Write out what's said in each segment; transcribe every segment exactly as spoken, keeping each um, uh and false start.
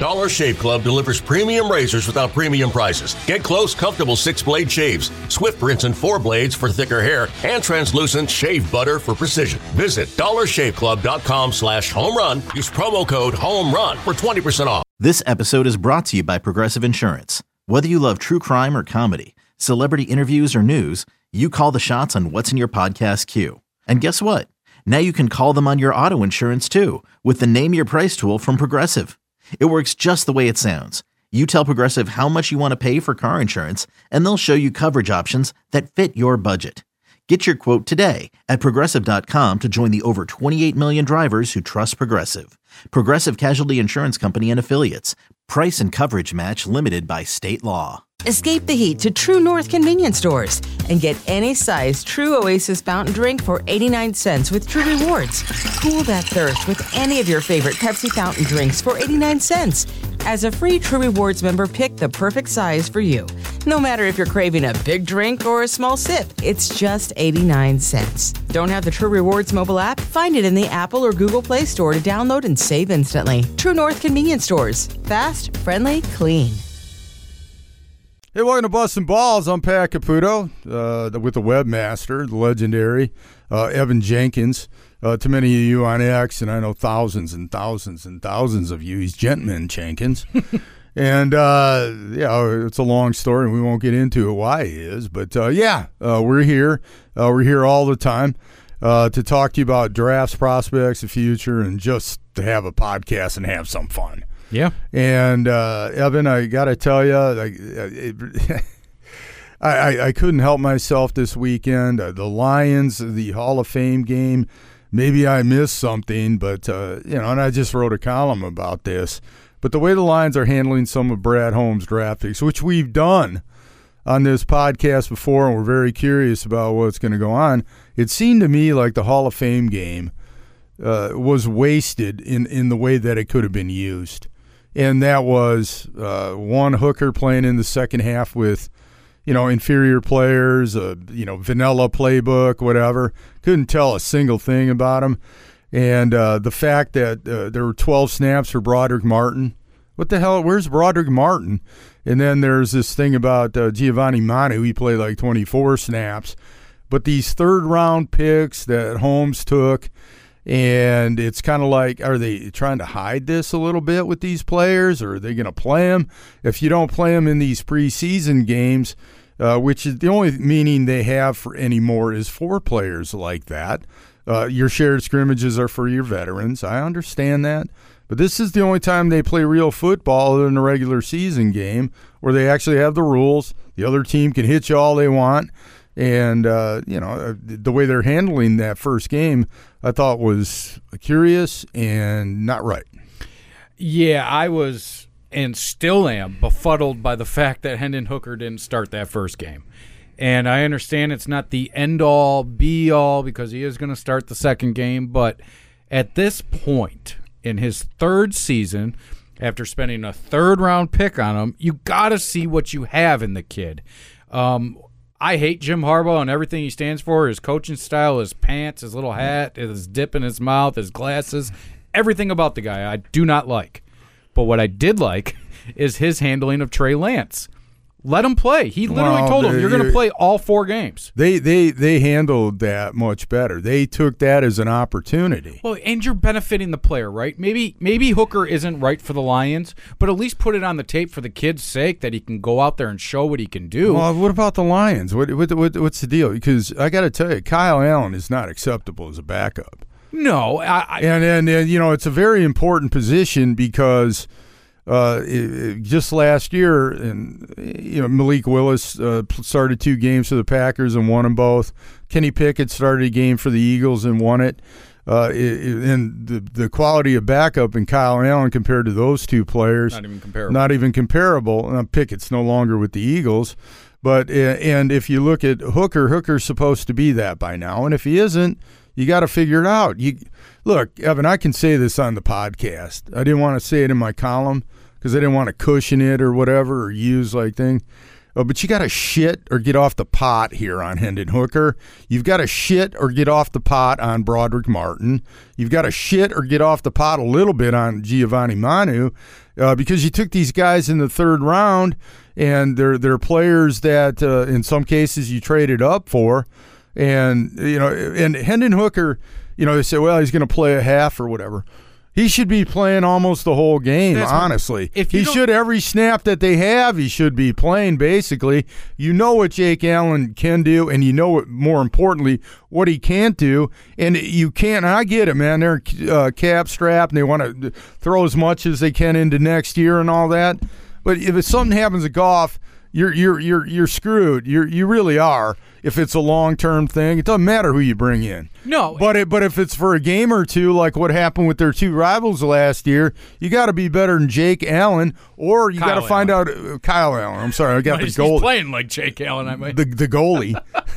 Dollar Shave Club delivers premium razors without premium prices. Get close, comfortable six-blade shaves, swift rinse and four blades for thicker hair, and translucent shave butter for precision. Visit dollar shave club dot com slash home run. Use promo code HOMERUN for twenty percent off. This episode is brought to you by Progressive Insurance. Whether you love true crime or comedy, celebrity interviews or news, you call the shots on what's in your podcast queue. And guess what? Now you can call them on your auto insurance too with the Name Your Price tool from Progressive. It works just the way it sounds. You tell Progressive how much you want to pay for car insurance, and they'll show you coverage options that fit your budget. Get your quote today at progressive dot com to join the over twenty-eight million drivers who trust Progressive. Progressive Casualty Insurance Company and Affiliates. Price and coverage match limited by state law. Escape the heat to True North convenience stores and get any size True Oasis fountain drink for eighty-nine cents with True Rewards. Cool that thirst with any of your favorite Pepsi fountain drinks for eighty-nine cents. As a free True Rewards member, pick the perfect size for you. No matter if you're craving a big drink or a small sip, it's just eighty-nine cents. Don't have the True Rewards mobile app? Find it in the Apple or Google Play Store to download and save instantly. True North convenience stores. Fast, friendly, clean. Hey, welcome to Bustin' Balls. I'm Pat Caputo uh, with the webmaster, the legendary uh, Evan Jenkins. Uh, to many of you on X, and I know thousands and thousands and thousands of you, he's Gentleman Jenkins. and, uh, yeah, it's a long story, and we won't get into it why he is. But, uh, yeah, uh, we're here. Uh, we're here all the time uh, to talk to you about drafts, prospects, the future, and just to have a podcast and have some fun. Yeah. And, uh, Evan, I got to tell you, like, it, I, I, I couldn't help myself this weekend. Uh, the Lions, the Hall of Fame game, maybe I missed something, but, uh, you know, and I just wrote a column about this. But the way the Lions are handling some of Brad Holmes' draft picks, which we've done on this podcast before, and we're very curious about what's going to go on, it seemed to me like the Hall of Fame game uh, was wasted in, in the way that it could have been used. And that was uh, one hooker playing in the second half with, you know, inferior players, uh, you know, vanilla playbook, whatever. Couldn't tell a single thing about him. And uh, the fact that uh, there were twelve snaps for Broderick Martin. What the hell? Where's Broderick Martin? And then there's this thing about uh, Giovanni Manu. He played like twenty-four snaps. But these third-round picks that Holmes took, and it's kind of like, are they trying to hide this a little bit with these players, or are they going to play them? If you don't play them in these preseason games, uh, which is the only meaning they have for anymore is for players like that. Uh, your shared scrimmages are for your veterans. I understand that. But this is the only time they play real football other than a regular season game where they actually have the rules. The other team can hit you all they want. And, uh, you know, the way they're handling that first game, I thought was curious and not right. Yeah, I was and still am befuddled by the fact that Hendon Hooker didn't start that first game. And I understand it's not the end-all, be-all, because he is going to start the second game. But at this point in his third season, after spending a third-round pick on him, you got to see what you have in the kid. Um I hate Jim Harbaugh and everything he stands for, his coaching style, his pants, his little hat, his dip in his mouth, his glasses, everything about the guy I do not like. But what I did like is his handling of Trey Lance. Let him play. He literally well, told him, you're going to play all four games. They they they handled that much better. They took that as an opportunity. Well, and you're benefiting the player, right? Maybe maybe Hooker isn't right for the Lions, but at least put it on the tape for the kid's sake that he can go out there and show what he can do. Well, what about the Lions? What, what, what What's the deal? Because I got to tell you, Kyle Allen is not acceptable as a backup. No. I, I, and, and, and, you know, it's a very important position because – Uh, it, it, just last year, and you know Malik Willis uh, started two games for the Packers and won them both. Kenny Pickett started a game for the Eagles and won it. Uh, it, it and the the quality of backup in Kyle Allen compared to those two players, not even comparable. Not even comparable. Now, Pickett's no longer with the Eagles, but uh, and if you look at Hooker, Hooker's supposed to be that by now, and if he isn't, you got to figure it out. You look, Evan. I can say this on the podcast. I didn't want to say it in my column because I didn't want to cushion it or whatever or use like thing. Oh, but you got to shit or get off the pot here on Hendon Hooker. You've got to shit or get off the pot on Broderick Martin. You've got to shit or get off the pot a little bit on Giovanni Manu. uh, because you took these guys in the third round, and they're they're players that uh, in some cases you traded up for, and you know, and Hendon Hooker, you know, they say, well, he's going to play a half or whatever. He should be playing almost the whole game, That's honestly. If he should, every snap that they have, he should be playing, basically. You know what Jake Allen can do, and you know, what, more importantly, what he can't do. And you can't, and I get it, man. They're uh, cap-strapped, and they want to throw as much as they can into next year and all that. But if something happens to Goff, you're you're you're you're screwed. You you really are. If it's a long-term thing, it doesn't matter who you bring in. No, but it, but if it's for a game or two, like what happened with their two rivals last year, you got to be better than Jake Allen, or you got to find out uh, Kyle Allen. I'm sorry, I got well, the goalie. He's playing like Jake Allen. I mean, the the goalie.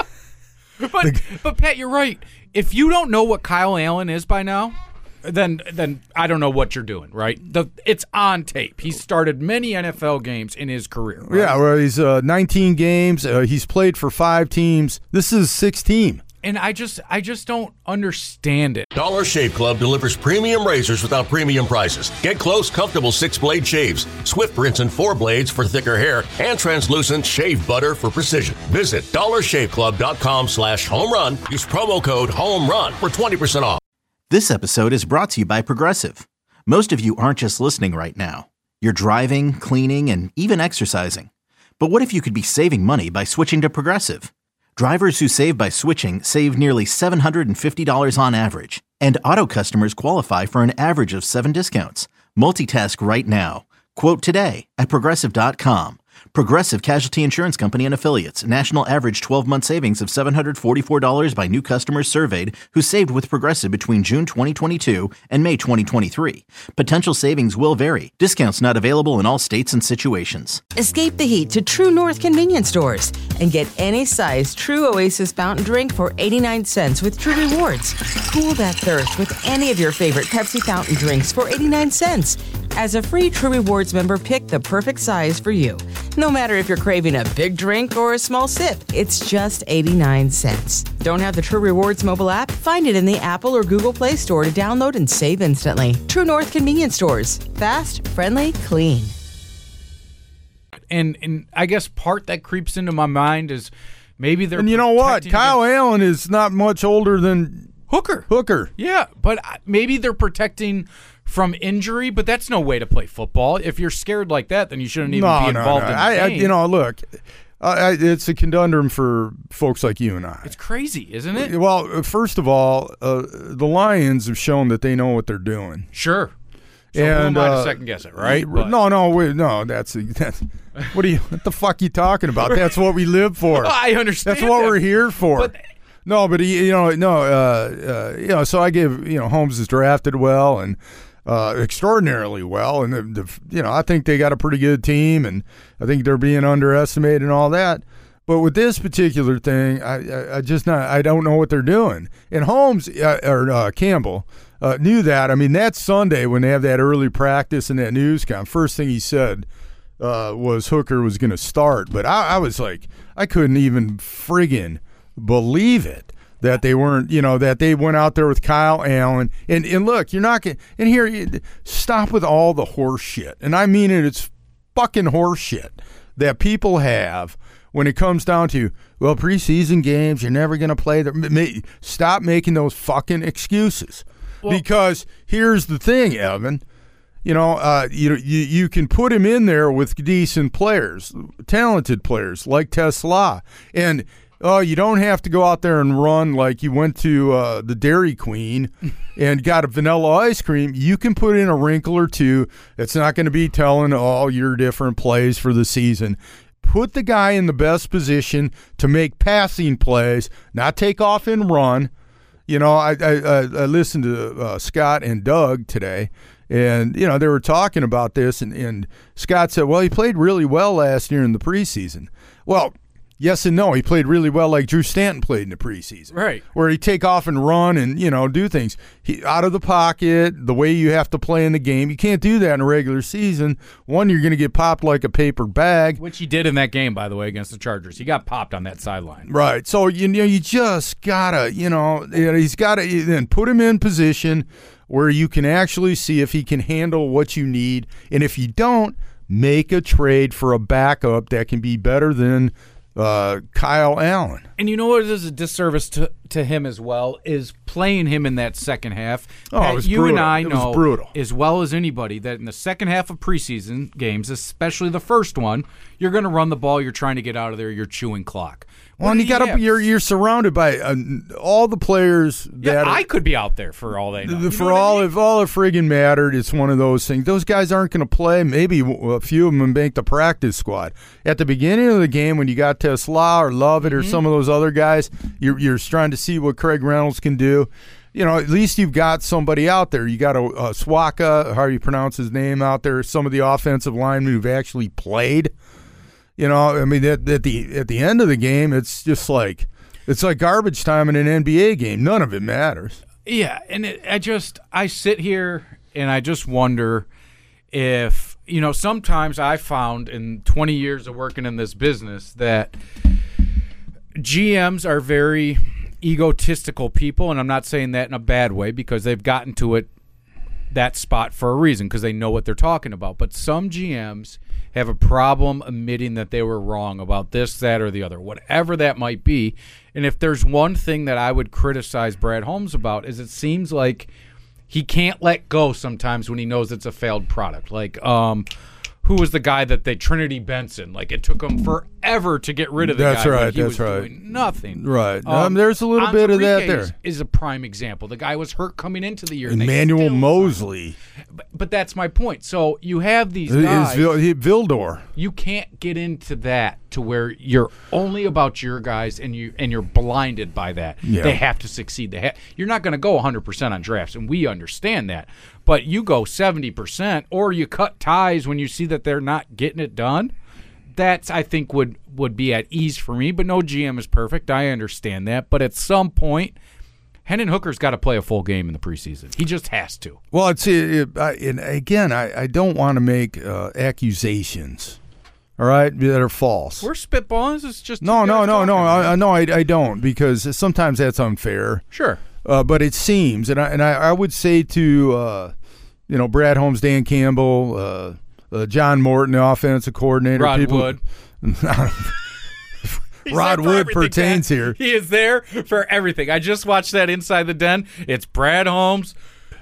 but the, but Pat, you're right. If you don't know what Kyle Allen is by now, then then I don't know what you're doing, right? The it's on tape. He started many N F L games in his career. Right? Yeah, well, he's uh, nineteen games. Uh, he's played for five teams. This is sixth team. And I just I just don't understand it. Dollar Shave Club delivers premium razors without premium prices. Get close, comfortable six-blade shaves, Swift rinse and four blades for thicker hair, and translucent shave butter for precision. Visit dollar shave club dot com slash home run. Use promo code HOMERUN for twenty percent off. This episode is brought to you by Progressive. Most of you aren't just listening right now. You're driving, cleaning, and even exercising. But what if you could be saving money by switching to Progressive? Drivers who save by switching save nearly seven hundred fifty dollars on average. And auto customers qualify for an average of seven discounts. Multitask right now. Quote today at Progressive dot com. Progressive Casualty Insurance Company and Affiliates. National average twelve-month savings of seven hundred forty-four dollars by new customers surveyed who saved with Progressive between June twenty twenty-two and May twenty twenty-three. Potential savings will vary. Discounts not available in all states and situations. Escape the heat to True North convenience stores and get any size True Oasis fountain drink for eighty-nine cents with True Rewards. Cool that thirst with any of your favorite Pepsi fountain drinks for eighty-nine cents. As a free True Rewards member, pick the perfect size for you. No matter if you're craving a big drink or a small sip, it's just eighty-nine cents. Don't have the True Rewards mobile app? Find it in the Apple or Google Play Store to download and save instantly. True North convenience stores. Fast, friendly, clean. And and I guess part that creeps into my mind is maybe they're And you know what? Kyle against- Allen is not much older than Hooker. Hooker. Yeah, but maybe they're protecting from injury, but that's no way to play football. If you're scared like that, then you shouldn't even no, be involved no, no. in the I, game. I, you know, look, I, I, it's a conundrum for folks like you and I. It's crazy, isn't it? Well, first of all, uh, the Lions have shown that they know what they're doing. Sure. So and, who am I uh, to second guess it, right? No, But- no, wait, no. That's that's. What are you? What the fuck you talking about? That's what we live for. I understand. That's what that. we're here for. But- no, but he, you know, no, uh, uh, you know. So I give, you know, Holmes is drafted well and uh, extraordinarily well, and the, the, you know, I think they got a pretty good team, and I think they're being underestimated and all that. But with this particular thing, I, I, I just not, I don't know what they're doing. And Holmes uh, or uh, Campbell uh, knew that. I mean, that Sunday when they have that early practice and that news con, first thing he said uh, was Hooker was going to start. But I, I was like, I couldn't even friggin' believe it that they weren't, you know, that they went out there with Kyle Allen. And and look, you're not going to, and here, you, stop with all the horse shit. And I mean it, it's fucking horse shit that people have when it comes down to, well, preseason games, you're never going to play them. Stop making those fucking excuses. Well, because here's the thing, Evan. You know, uh, you, you you can put him in there with decent players, talented players like Tesla. And oh, you don't have to go out there and run like you went to uh, the Dairy Queen and got a vanilla ice cream. You can put in a wrinkle or two. It's not going to be telling all your different plays for the season. Put the guy in the best position to make passing plays, not take off and run. You know, I I, I listened to uh, Scott and Doug today, and, you know, they were talking about this, and, and Scott said, well, he played really well last year in the preseason. Well, yes and no. He played really well like Drew Stanton played in the preseason. Right. Where he'd take off and run and, you know, do things. He, out of the pocket, the way you have to play in the game. You can't do that in a regular season. One, you're going to get popped like a paper bag. Which he did in that game, by the way, against the Chargers. He got popped on that sideline. Right. So, you know, you just got to, you know, he's got to then put him in position where you can actually see if he can handle what you need. And if you don't, make a trade for a backup that can be better than uh, Kyle Allen. And you know what is a disservice to, to him as well is playing him in that second half. Oh, Pat, it was you brutal. and I It was know brutal. as well as anybody that in the second half of preseason games, especially the first one, you're going to run the ball. You're trying to get out of there. You're chewing clock. Well, and you got to you're you're surrounded by uh, all the players Yeah, that I could be out there for all they know. You know for what I all mean? if all it friggin' mattered. It's one of those things. Those guys aren't going to play. Maybe a few of them make the practice squad at the beginning of the game when you got Tesla or Lovett or Mm-hmm. some of those other guys. You're you're trying to see what Craig Reynolds can do. You know, at least you've got somebody out there. You got a, a Swaka, how you pronounce his name, out there. Some of the offensive linemen who've actually played. You know, I mean, at, at the at the end of the game, it's just like it's like garbage time in an N B A game. None of it matters. Yeah, and it, I just I sit here and I just wonder if, you know, sometimes I found in twenty years of working in this business that G Ms are very egotistical people, and I'm not saying that in a bad way because they've gotten to it that spot for a reason because they know what they're talking about. But some G Ms have a problem admitting that they were wrong about this, that, or the other, whatever that might be. And if there's one thing that I would criticize Brad Holmes about is it seems like he can't let go sometimes when he knows it's a failed product. Like, um, who was the guy that they Trinity Benson? Like, it took him forever to get rid of the That's guy. right, Like, he that's was right. doing nothing. Right. Um, there's a little bit of that there. Is, is a prime example. The guy was hurt coming into the year. and they Emmanuel still- Mosley. But, but that's my point. So you have these Is guys. Vil- he- Vildor. You can't get into that to where you're only about your guys and you and you're blinded by that. Yeah. They have to succeed. They ha- you're not going to go one hundred percent on drafts, and we understand that. But you go seventy percent, or you cut ties when you see that they're not getting it done. That's, I think, would would be at ease for me. But no G M is perfect. I understand that. But at some point, Hendon Hooker's got to play a full game in the preseason. He just has to. Well, it's it, I, and again, I, I don't want to make uh, accusations, all right, that are false. We're spitballing. This is just no, two no, guys no, no, talking. I, I- no, I, I don't because sometimes that's unfair. Sure. Uh, but it seems, and I and I, I would say to uh, you know Brad Holmes, Dan Campbell, uh, uh, John Morton, the offensive coordinator, Rod people, Wood. Rod He's there for Wood everything, pertains Pat. here. He is there for everything. I just watched that Inside the Den. It's Brad Holmes,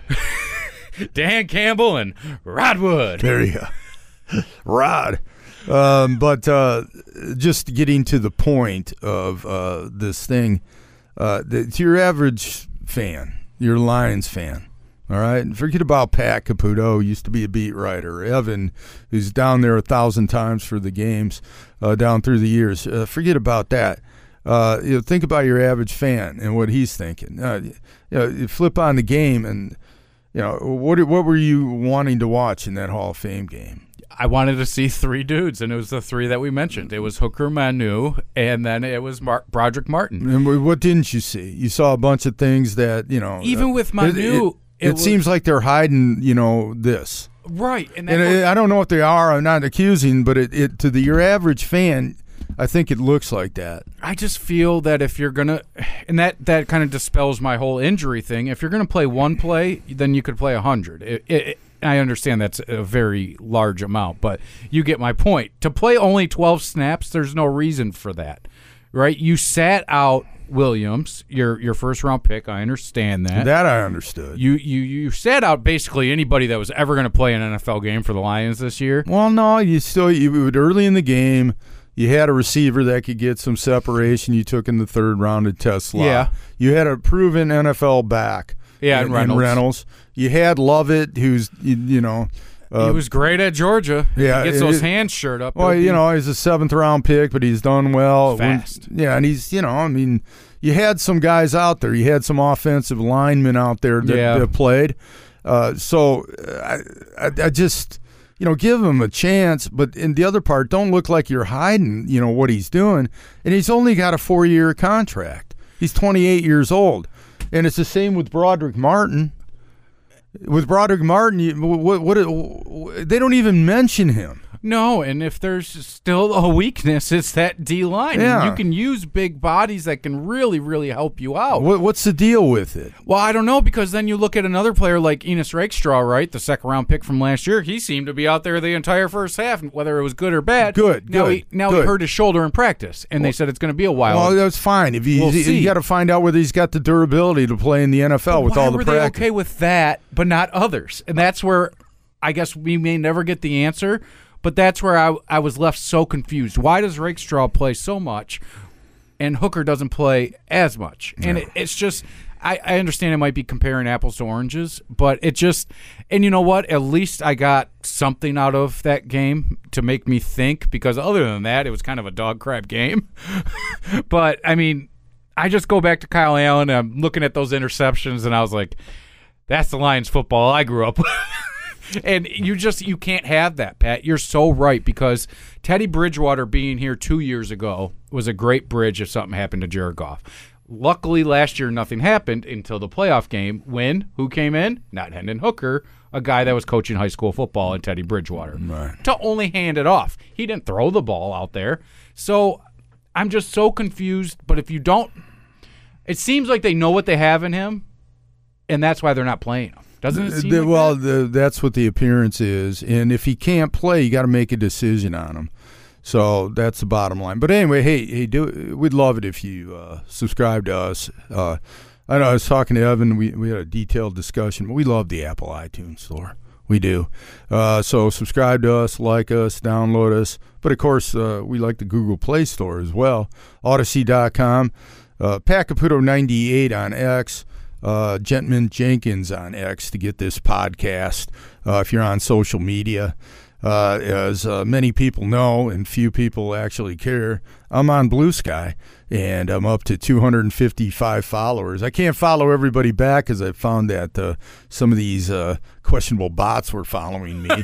Dan Campbell, and Rod Wood. There you go, Rod. Um, but uh, just getting to the point of uh, this thing, uh, the, to your average fan, your Lions fan, all right? And forget about Pat Caputo, who used to be a beat writer, Evan, who's down there a thousand times for the games uh, down through the years. Uh, forget about that. Uh, you know, think about your average fan and what he's thinking. Uh, you know, you flip on the game and, you know, what what were you wanting to watch in that Hall of Fame game? I wanted to see three dudes, and it was the three that we mentioned. It was Hooker Manu, and then it was Mar- Broderick Martin. And what didn't you see? You saw a bunch of things that, you know. Even uh, with Manu, it, it, it it was- seems like they're hiding, you know, this. Right. And, that And goes- it, I don't know what they are. I'm not accusing, but it, it to the your average fan, I think it looks like that. I just feel that if you're going to – and that, that kind of dispels my whole injury thing. If you're going to play one play, then you could play one hundred. It, it, I understand that's a very large amount, but you get my point. To play only twelve snaps, there's no reason for that, right? You sat out Williams, your your first-round pick. I understand that. That I understood. You, you, you sat out basically anybody that was ever going to play an N F L game for the Lions this year. Well, no, you still you early in the game. You had a receiver that could get some separation. You took in the third round at Tesla. Yeah. You had a proven N F L back. Yeah, and in, Reynolds. in Reynolds. You had Lovett, who's you, you know. Uh, he was great at Georgia. yeah, he gets it- those it- hands shirt up. Well, It'll you be- know, he's a seventh round pick, but he's done well. Fast. When- yeah, and he's you know, I mean, you had some guys out there. You had some offensive linemen out there that, Yeah. that played. Uh, so uh, I, I, I just. You know, give him a chance, but in the other part, don't look like you're hiding, you know, what he's doing. And he's only got a four-year contract. He's twenty-eight years old. And it's the same with Broderick Martin. With Broderick Martin, you, what, what, what, they don't even mention him. No, and if there's still a weakness, it's that D-line. Yeah. And you can use big bodies that can really, really help you out. What, what's the deal with it? Well, I don't know, because then you look at another player like Enos Rakestraw, right? The second-round pick from last year. He seemed to be out there the entire first half, whether it was good or bad. Good, now good, He, now good. he hurt his shoulder in practice, and they said it's going to be a while. Well, that's fine. If you We'll see. you got to find out whether he's got the durability to play in the N F L But with why all the were practice. they okay with that, but not others? And that's where I guess we may never get the answer, but that's where I, I was left so confused. Why does Rakestraw play so much and Hooker doesn't play as much? Yeah. And it, it's just, I, I understand it might be comparing apples to oranges, but it just, and you know what? At least I got something out of that game to make me think, because other than that, it was kind of a dog crap game. But, I mean, I just go back to Kyle Allen, and I'm looking at those interceptions, and I was like, that's the Lions football I grew up with. And you just you can't have that, Pat. You're so right, because Teddy Bridgewater being here two years ago was a great bridge if something happened to Jared Goff. Luckily, last year nothing happened until the playoff game when who came in? Not Hendon Hooker, a guy that was coaching high school football, and Teddy Bridgewater. Right. To only hand it off. He didn't throw the ball out there. So I'm just so confused. But if you don't, it seems like they know what they have in him, and that's why they're not playing him. Doesn't it seem the, like well, that? the, that's what the appearance is. And if he can't play, you got to make a decision on him. So that's the bottom line. But anyway, hey, hey, do we'd love it if you uh, subscribe to us. Uh, I know I was talking to Evan. We we had a detailed discussion. We love the Apple iTunes Store. We do. Uh, so subscribe to us, like us, download us. But of course, uh, we like the Google Play Store as well. Odyssey dot com. Uh, Pat Caputo ninety-eight on X. Uh, Gentman Jenkins on X to get this podcast. Uh, if you're on social media, uh, as uh, many people know and few people actually care, I'm on Blue Sky and I'm up to two hundred fifty-five followers. I can't follow everybody back because I found that uh, some of these uh, questionable bots were following me.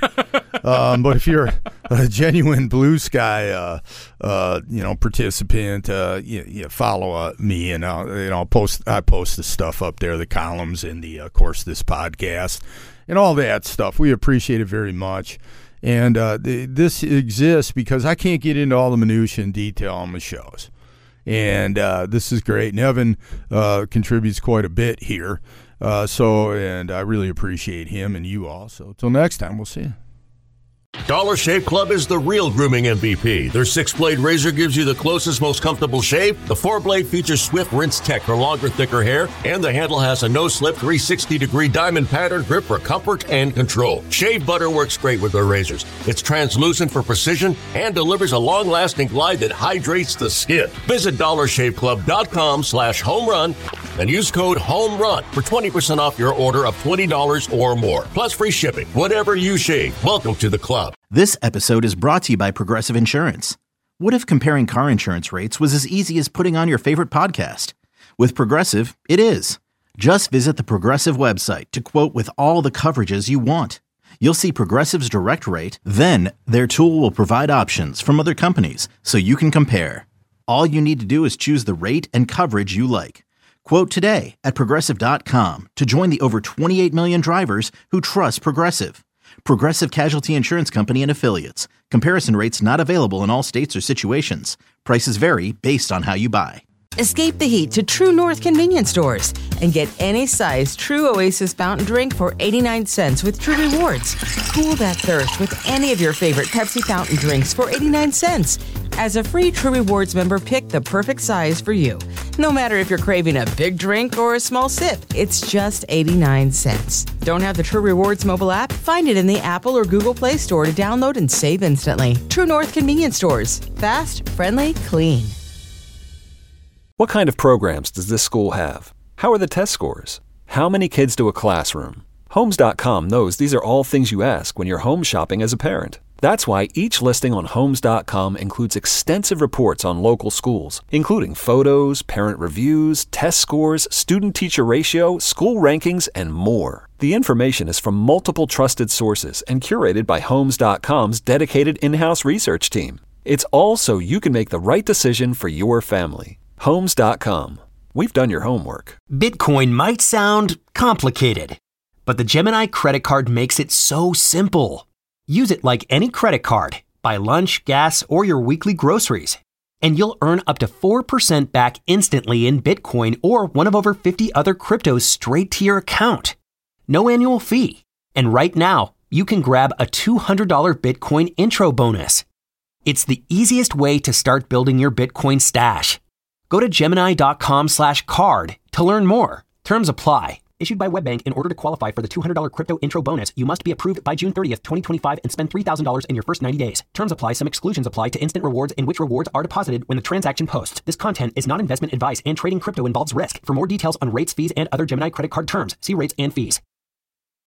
um, but if you're a genuine Blue Sky, uh, uh, you know, participant, uh, you, you follow uh, me, and I'll, you know, I'll post. I post the stuff up there, the columns, and the, of course, this podcast, and all that stuff. We appreciate it very much. And uh, the, this exists because I can't get into all the minutia and detail on my shows. And uh, this is great. And Evan uh, contributes quite a bit here. Uh, so, and I really appreciate him and you all. So, till next time, we'll see you. Dollar Shave Club is the real grooming M V P. Their six-blade razor gives you the closest, most comfortable shave. The four-blade features Swift Rinse Tech for longer, thicker hair. And the handle has a no-slip three hundred sixty degree diamond pattern grip for comfort and control. Shave butter works great with their razors. It's translucent for precision and delivers a long-lasting glide that hydrates the skin. Visit dollar shave club dot com slash home run and use code HOMERUN for twenty percent off your order of twenty dollars or more. Plus free shipping. Whatever you shave, welcome to the club. This episode is brought to you by Progressive Insurance. What if comparing car insurance rates was as easy as putting on your favorite podcast? With Progressive, it is. Just visit the Progressive website to quote with all the coverages you want. You'll see Progressive's direct rate, then their tool will provide options from other companies so you can compare. All you need to do is choose the rate and coverage you like. Quote today at Progressive dot com to join the over twenty-eight million drivers who trust Progressive. Progressive Casualty Insurance Company and Affiliates. Comparison rates not available in all states or situations. Prices vary based on how you buy. Escape the heat to True North convenience stores and get any size True Oasis fountain drink for eighty-nine cents with True Rewards. Cool that thirst with any of your favorite Pepsi fountain drinks for eighty-nine cents. As a free True Rewards member, pick the perfect size for you. No matter if you're craving a big drink or a small sip, it's just eighty-nine cents. Don't have the True Rewards mobile app? Find it in the Apple or Google Play Store to download and save instantly. True North convenience stores. Fast, friendly, clean. What kind of programs does this school have? How are the test scores? How many kids do a classroom? Homes dot com knows these are all things you ask when you're home shopping as a parent. That's why each listing on Homes dot com includes extensive reports on local schools, including photos, parent reviews, test scores, student-teacher ratio, school rankings, and more. The information is from multiple trusted sources and curated by Homes dot com's dedicated in-house research team. It's all so you can make the right decision for your family. Homes dot com. We've done your homework. Bitcoin might sound complicated, but the Gemini credit card makes it so simple. Use it like any credit card. Buy lunch, gas, or your weekly groceries. And you'll earn up to four percent back instantly in Bitcoin or one of over fifty other cryptos straight to your account. No annual fee. And right now, you can grab a two hundred dollars Bitcoin intro bonus. It's the easiest way to start building your Bitcoin stash. Go to Gemini.com slash card to learn more. Terms apply. Issued by WebBank. In order to qualify for the two hundred dollars crypto intro bonus, you must be approved by June thirtieth, twenty twenty-five and spend three thousand dollars in your first ninety days. Terms apply. Some exclusions apply to instant rewards in which rewards are deposited when the transaction posts. This content is not investment advice and trading crypto involves risk. For more details on rates, fees, and other Gemini credit card terms, see rates and fees.